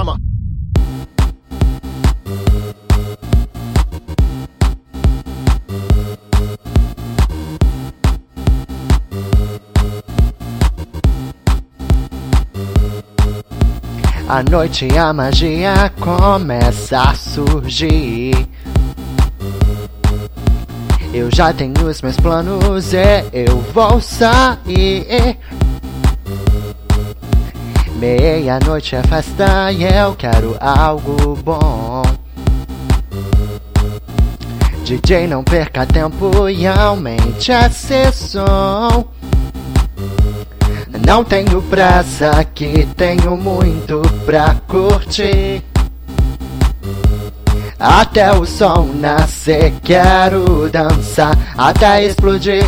drama. À noite a magia começa a surgir. Eu já tenho os meus planos e eu vou sair. Meia-noite é festa e eu quero algo bom. DJ, não perca tempo e aumente esse som. Não tenho pressa, que tenho muito pra curtir. Até o sol nascer, quero dançar até explodir.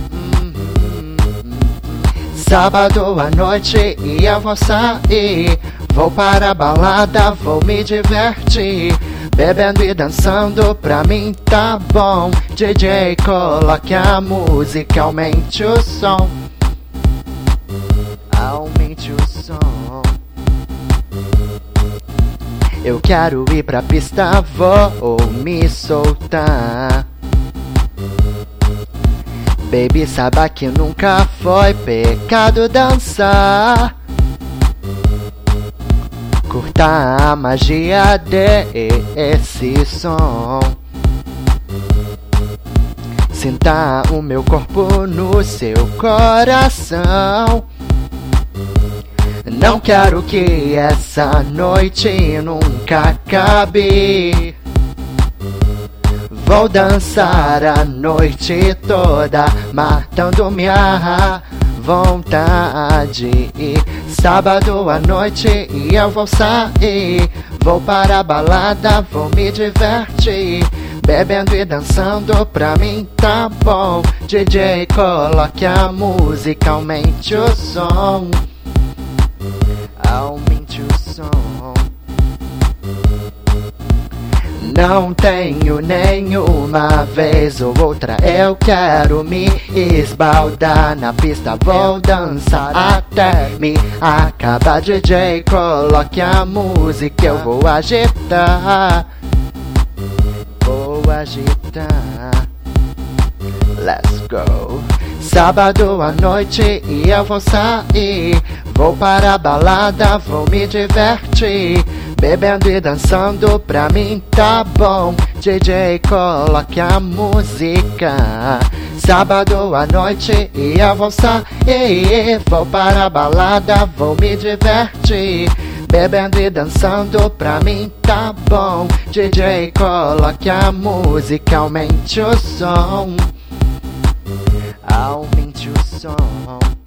Sábado à noite e eu vou sair. Vou para a balada, vou me divertir. Bebendo e dançando, pra mim tá bom. DJ, coloque a música, aumente o som. Aumente o som. Eu quero ir pra pista, vou me soltar. Baby, saiba que nunca foi pecado dançar. Curta a magia desse som. Sinta o meu corpo no seu coração. Não quero que essa noite nunca acabe. Vou dançar a noite toda, matando minha vontade. Sábado à noite e eu vou sair. Vou para a balada, vou me divertir. Bebendo e dançando, pra mim tá bom. DJ, coloque a música, aumente o som. Aumente o som. Não tenho nenhuma vez ou outra, eu quero me esbaldar na pista, vou dançar até me acabar. DJ, coloque a música, eu vou agitar. Vou agitar. Let's go. Sábado à noite e eu vou sair. Vou para a balada, vou me divertir. Bebendo e dançando, pra mim tá bom. DJ, coloque a música. Sábado à noite e eu vou sair. Vou para a balada, vou me divertir. Bebendo e dançando, pra mim tá bom. DJ, coloque a música, aumente o som. Aumente o som.